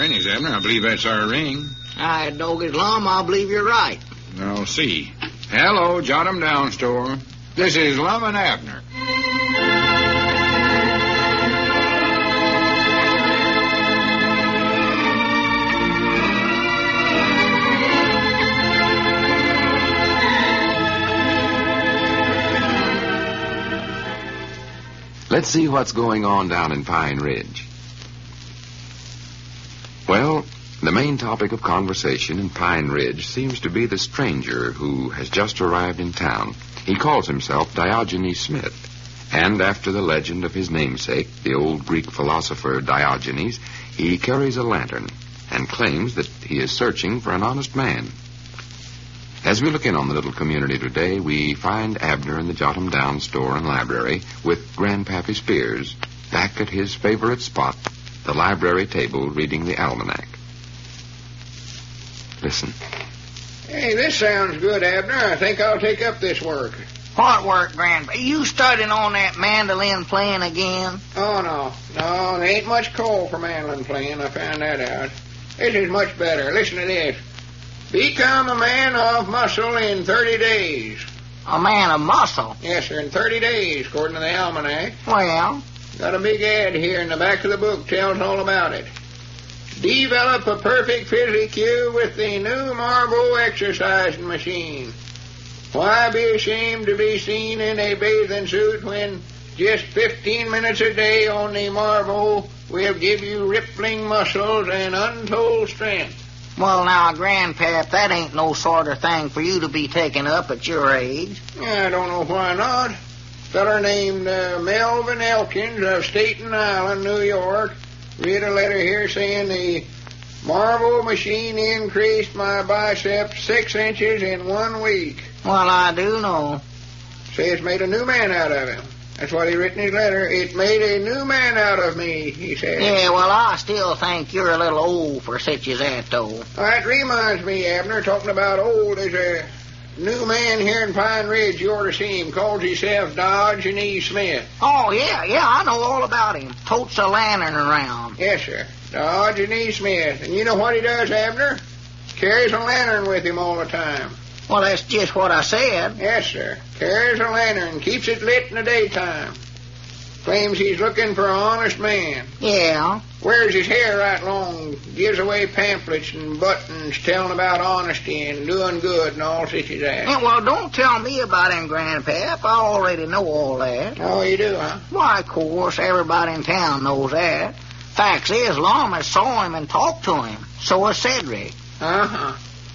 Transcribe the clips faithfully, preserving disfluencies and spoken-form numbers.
Granny's, Abner. I believe that's our ring. I dog it, Lum. I believe you're right. I'll see. Hello, Jot 'em Down store. This is Lum and Abner. Let's see what's going on down in Pine Ridge. Well, the main topic of conversation in Pine Ridge seems to be the stranger who has just arrived in town. He calls himself Diogenes Smith, and after the legend of his namesake, the old Greek philosopher Diogenes, he carries a lantern and claims that he is searching for an honest man. As we look in on the little community today, we find Abner in the Jot 'em Down store and library with Grandpappy Spears back at his favorite spot, the library table, reading the almanac. Listen. Hey, this sounds good, Abner. I think I'll take up this work. What work, Grandpa? You studying on that mandolin playing again? Oh, no. No, there ain't much call for mandolin playing. I found that out. This is much better. Listen to this. Become a man of muscle in thirty days. A man of muscle? Yes, sir, in thirty days, according to the almanac. Well? Got a big ad here in the back of the book. Tells all about it. Develop a perfect physique with the new Marvel exercising machine. Why be ashamed to be seen in a bathing suit when just fifteen minutes a day on the Marvel will give you rippling muscles and untold strength? Well, now, Grandpap, that ain't no sort of thing for you to be taking up at your age. I don't know why not. Feller named uh, Melvin Elkins of Staten Island, New York, read a letter here saying the Marvel machine increased my biceps six inches in one week. Well, I do know. Says made a new man out of him. That's what he written in his letter. It made a new man out of me, he said. Yeah, well, I still think you're a little old for such as that, though. That reminds me, Abner, talking about old, there's a new man here in Pine Ridge. You ought to see him. Calls himself Diogenes Smith. Oh, yeah, yeah, I know all about him. Totes a lantern around. Yes, sir. Diogenes Smith. And you know what he does, Abner? Carries a lantern with him all the time. Well, that's just what I said. Yes, sir. Carries a lantern, keeps it lit in the daytime. Claims he's looking for an honest man. Yeah. Wears his hair right long, gives away pamphlets and buttons telling about honesty and doing good and all such as that. Yeah, well, don't tell me about him, Grandpap. I already know all that. Oh, you do, huh? Why, of course, everybody in town knows that. Facts is, Lum saw him and talked to him. So has Cedric. Uh-huh.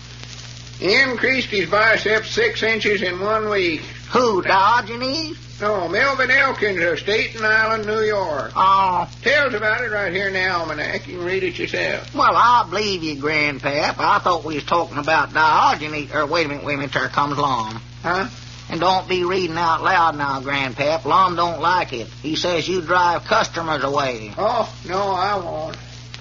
He increased his biceps six inches in one week. Who, Diogenes? No, Melvin Elkins of Staten Island, New York. Oh. Tells about it right here in the almanac. You can read it yourself. Well, I believe you, Grandpap. I thought we was talking about Diogenes. Or, wait a minute, wait a minute. There comes Lum. Huh? And don't be reading out loud now, Grandpap. Lum don't like it. He says you drive customers away. Oh, no, I won't.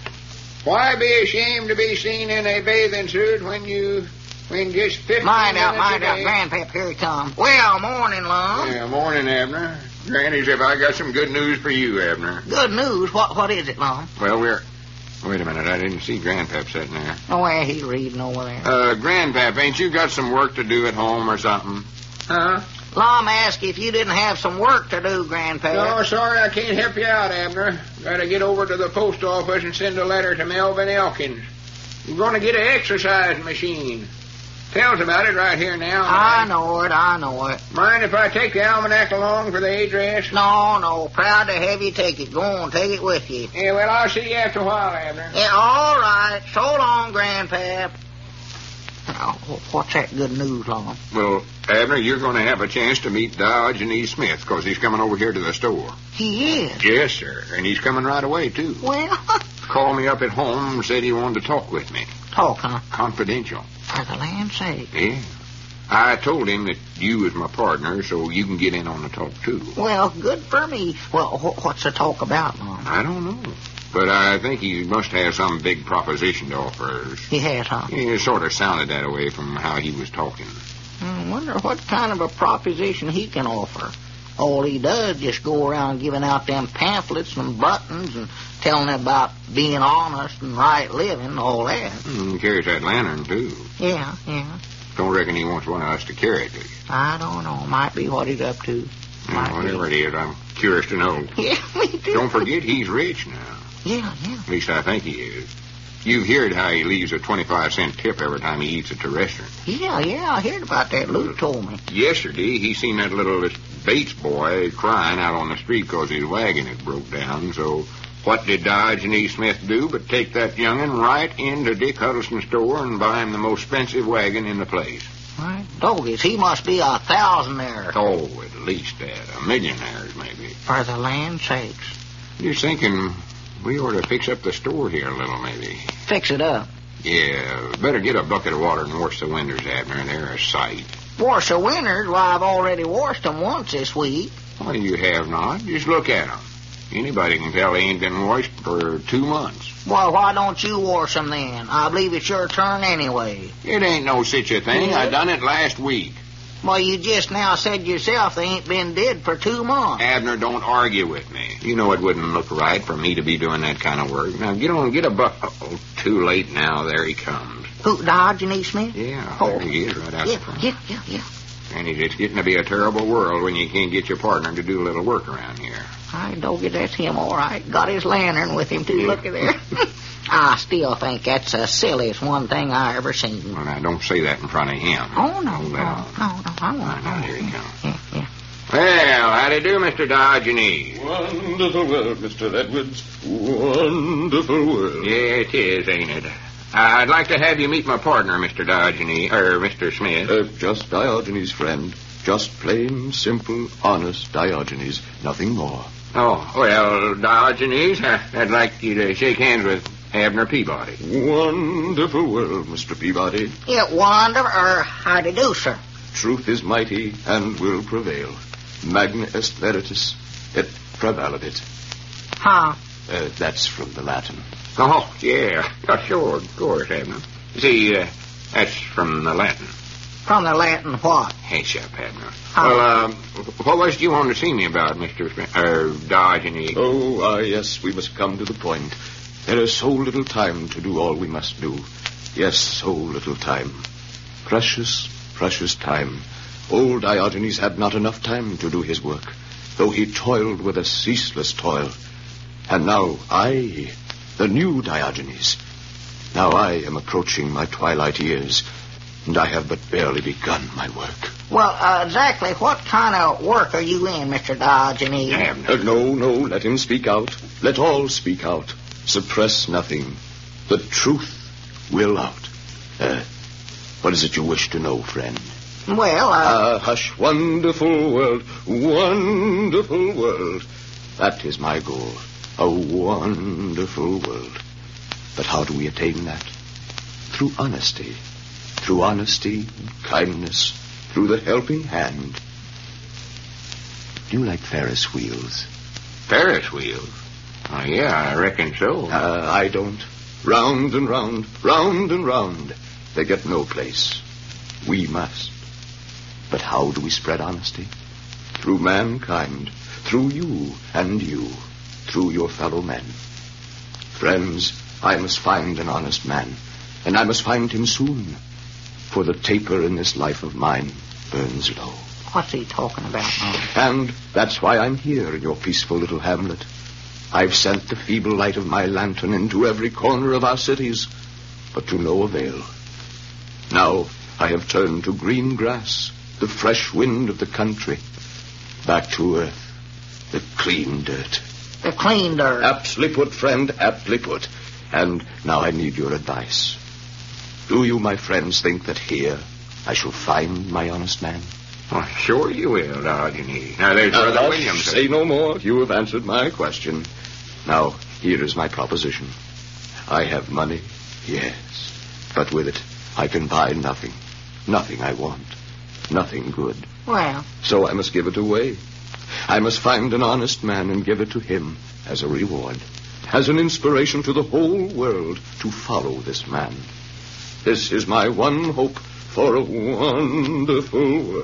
Why be ashamed to be seen in a bathing suit when you... When just fifteen mind out, minutes mind a out, day... Grandpap, here he comes. Well, morning, Lum. Yeah, morning, Abner. Granny said I got some good news for you, Abner. Good news? What What is it, Lum? Well, we're... Wait a minute, I didn't see Grandpap sitting there. Oh, yeah, he's reading over there. Uh, Grandpap, ain't you got some work to do at home or something? Huh? Lum asked if you didn't have some work to do, Grandpap. No, sorry, I can't help you out, Abner. Gotta get over to the post office and send a letter to Melvin Elkins. You're gonna get an exercise machine. Tells about it right here now. I know it, I know it. Mind if I take the almanac along for the address? No, no, proud to have you take it. Go on, take it with you. Yeah, well, I'll see you after a while, Abner. Yeah, all right. So long, Grandpap. Now, what's that good news, Lum? Well, Abner, you're going to have a chance to meet Diogenes Smith because he's coming over here to the store. He is? Yes, sir, and he's coming right away, too. Well... Called me up at home and said he wanted to talk with me. Talk, huh? Confidential. For the land's sake. Yeah. I told him that you was my partner, so you can get in on the talk, too. Well, good for me. Well, wh- what's the talk about, Lum? I don't know. But I think he must have some big proposition to offer us. He has, huh? Yeah, it sort of sounded that way from how he was talking. I wonder what kind of a proposition he can offer. All he does just go around giving out them pamphlets and buttons and telling about being honest and right living and all that. Mm, he carries that lantern, too. Yeah, yeah. Don't reckon he wants one of us to carry it, do you? I don't know. Might be what he's up to. Yeah, whatever it is, I'm curious to know. Yeah, me too. Don't forget he's rich now. Yeah, yeah. At least I think he is. You've heard how he leaves a twenty-five cent tip every time he eats at the restaurant. Yeah, yeah, I heard about that. Luke told me. Yesterday, he seen that little Bates boy crying out on the street because his wagon had broke down. So what did Diogenes Smith do but take that young'un right into Dick Huddleston's store and buy him the most expensive wagon in the place? Right. Dogies, he must be a thousandaire. Oh, at least that. A millionaire, maybe. For the land's sakes. Just thinking we ought to fix up the store here a little, maybe. Fix it up. Yeah, better get a bucket of water and wash the windows, Abner. They're a sight. Wash the windows? Why, I've already washed them once this week. Well, you have not. Just look at them. Anybody can tell they ain't been washed for two months. Well, why don't you wash them then? I believe it's your turn anyway. It ain't no such a thing. Yeah. I done it last week. Well, you just now said yourself they ain't been dead for two months. Abner, don't argue with me. You know it wouldn't look right for me to be doing that kind of work. Now, get on, get a buck. Oh, too late now. There he comes. Who, Diogenes Smith? Yeah, Oh. there he is, right out Yeah, the front. yeah, yeah, yeah. And it's getting to be a terrible world when you can't get your partner to do a little work around here. I don't get that's him, all right. Got his lantern with him, too. Yeah. Look at there. I still think that's the silliest one thing I ever seen. Well, now, don't say that in front of him. Oh, no, Hold no, that on. no, no, I won't. Now, here he comes. Yeah, yeah. Well, how do you do, Mister Diogenes? Wonderful world, Mister Edwards. Wonderful world. Yeah, it is, ain't it? I'd like to have you meet my partner, Mister Diogenes, or Mister Smith. Uh, just Diogenes, friend. Just plain, simple, honest Diogenes. Nothing more. Oh, well, Diogenes, I- I'd like you to shake hands with Abner Peabody. Wonderful world, Mister Peabody. Yeah, wonder, or how to do, sir. Truth is mighty and will prevail. Magna est veritas et prevalebit. Huh? Uh, that's from the Latin. Oh, yeah. Oh, sure, of course, Abner. See, uh, that's from the Latin. From the Latin what? Hey, up, Abner. Oh. Well, um, what was it you wanted to see me about, Mister Smith, or Diogenes? Oh, ah, yes, we must come to the point. There is so little time to do all we must do. Yes, so little time. Precious, precious time. Old Diogenes had not enough time to do his work, though he toiled with a ceaseless toil. And now I, the new Diogenes, now I am approaching my twilight years, and I have but barely begun my work. Well, uh, exactly what kind of work are you in, Mister Diogenes? Abner. Uh, no, no, let him speak out. Let all speak out. Suppress nothing. The truth will out. Uh, what is it you wish to know, friend? Well, uh... Ah, hush, wonderful world, wonderful world. That is my goal, a wonderful world. But how do we attain that? Through honesty. Through honesty, kindness, through the helping hand. Do you like Ferris wheels? Ferris wheels? Oh, yeah, I reckon so. Uh, I don't. Round and round, round and round. They get no place. We must. But how do we spread honesty? Through mankind, through you and you, through your fellow men. Friends, I must find an honest man, and I must find him soon, for the taper in this life of mine burns low. What's he talking about now? And that's why I'm here in your peaceful little hamlet. I've sent the feeble light of my lantern into every corner of our cities, but to no avail. Now I have turned to green grass, the fresh wind of the country, back to earth, the clean dirt. The clean dirt. Aptly put, friend, aptly put. And now I need your advice. Do you, my friends, think that here I shall find my honest man? Oh, sure you will, Diogenes. Now, there's Uh, Brother uh, Williams. Say no more. You have answered my question. Now, here is my proposition. I have money, yes, but with it I can buy nothing. Nothing I want. Nothing good. Well, So I must give it away. I must find an honest man and give it to him as a reward, as an inspiration to the whole world to follow this man. This is my one hope for a wonderful world.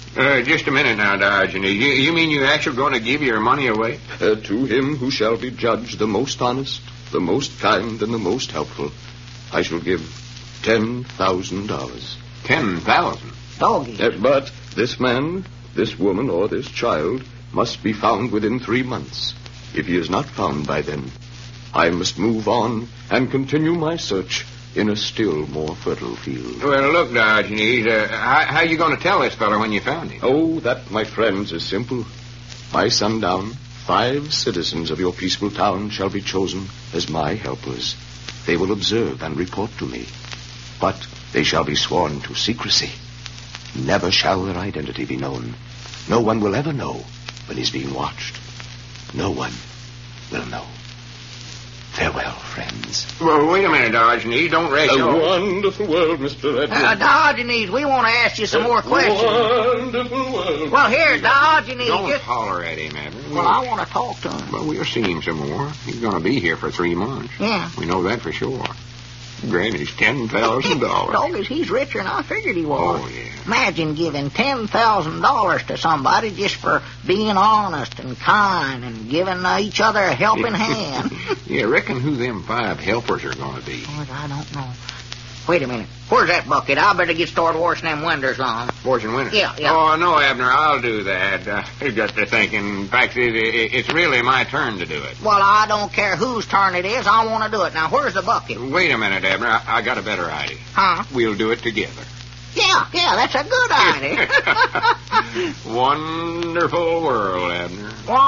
Uh, just a minute now, Diogenes. You, you mean you're actually going to give your money away? Uh, to him who shall be judged the most honest, the most kind, and the most helpful, I shall give ten thousand dollars. Ten thousand? Doggy. Uh, but this man, this woman, or this child must be found within three months. If he is not found by then, I must move on and continue my search in a still more fertile field. Well, look, Diogenes, uh, how, how you going to tell this fellow when you found him? Oh, that, my friends, is simple. By sundown, five citizens of your peaceful town shall be chosen as my helpers. They will observe and report to me. But they shall be sworn to secrecy. Never shall their identity be known. No one will ever know when he's being watched. No one will know. Farewell, friends. Well, wait a minute, Diogenes. Don't race A off. wonderful world, Mister Edward. Uh, Diogenes, we want to ask you some more questions. Wonderful world. Well, here, Diogenes, Don't just... holler at him, Abner. Well, I want to talk to him. Well, we'll see him some more. He's going to be here for three months. Yeah. We know that for sure. Granny's ten thousand dollars. Doggies, he's richer than I figured he was. Oh, yeah. Imagine giving ten thousand dollars to somebody just for being honest and kind and giving uh, each other a helping hand. Yeah, reckon who them five helpers are going to be. Lord, I don't know. Wait a minute. Where's that bucket? I better get started washing them windows on. Fortune winner? Yeah, yeah. Oh, no, Abner, I'll do that. Uh, I got to thinking. In fact, it, it, it's really my turn to do it. Well, I don't care whose turn it is. I want to do it. Now, where's the bucket? Wait a minute, Abner. I, I got a better idea. Huh? We'll do it together. Yeah, yeah, that's a good idea. Wonderful world, Abner. Well,